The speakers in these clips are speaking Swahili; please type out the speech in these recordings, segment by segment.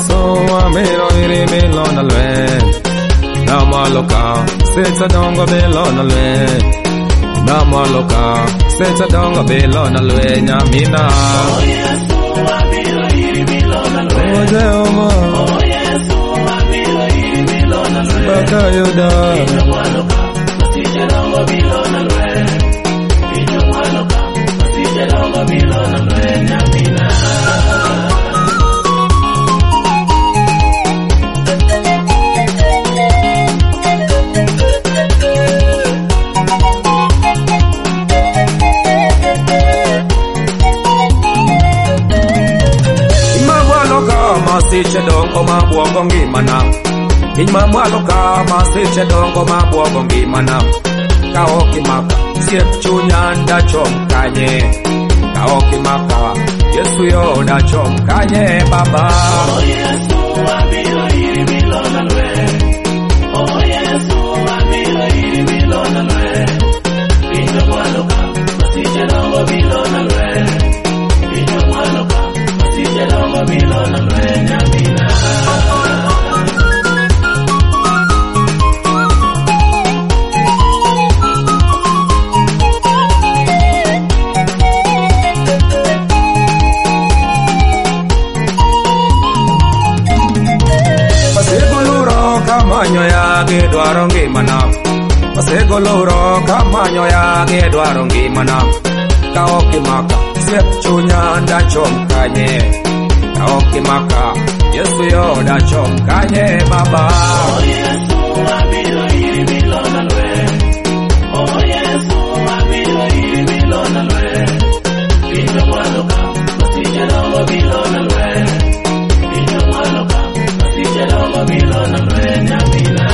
Yesu amiro iri bilo na lwe Namaloka secha dongo bilo na lwe Namaloka secha dongo bilo na lwe nyamina Yesu amiro iri bilo na lwe Jehova Yesu amiro iri bilo na lwe Baka yuda Namaloka secha dongo bilo na lwe Namaloka secha dongo bilo na lwe nyamina Masiche dongo mabuogo ngimana Inyma mwalo ka masiche dongo mabuogo ngimana Kaoki maka siep chunya ndachom kanye Kaoki maka Yesu yo ndachom kanye baba Yesu amiro iri bilo na lwe Yesu amiro iri bilo na lwe Inyma mwalo ka masiche dongo bilo na lwe Inyma mwalo ka masiche dongo bilo na lwe nyamina Kamanyo ya gedwaro ngimana Masegoloro kamanyo ya gedwaro ngimana Kaoki maka siep chunya ndachom kanye Kaoki maka Yesu yo ndachom kanye baba Yesu amiro iri bilo na lwe Yesu amiro iri bilo na lwe Inyma mwalo ka masiche dongo bilo na lwe Inyma mwalo ka masiche dongo bilo na lwe nyamina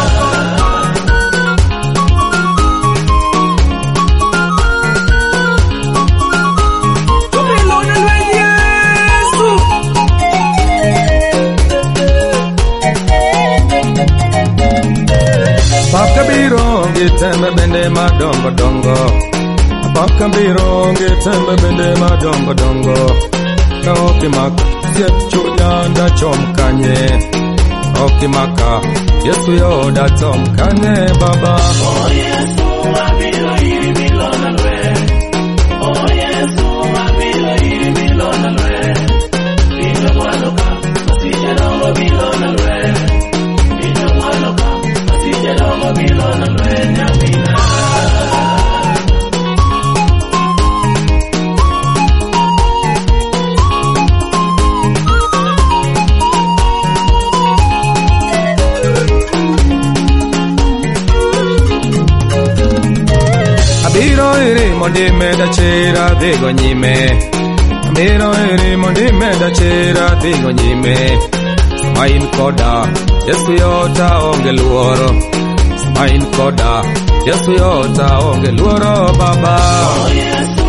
Pakabiro ngitembe bende madongo dongo Pakabiro ngitembe bende madongo dongo Kaoki maka siep chunya ndachom kanye Kaoki maka Yesu yo ndachom kanye baba Yesu amiro iri bilo na lwe Yesu amiro iri bilo na lwe Inyma mwalo ka masiche dongo bilo na lwe Inyma mwalo ka masiche dongo bilo na lwe nyamina Abiro iri mondi meda chira dhigo nyime Abiro iri mondi meda chira dhigo nyime Samain koda Yesu yota onge luoro Samain koda Yesu yota onge luoro baba Yesu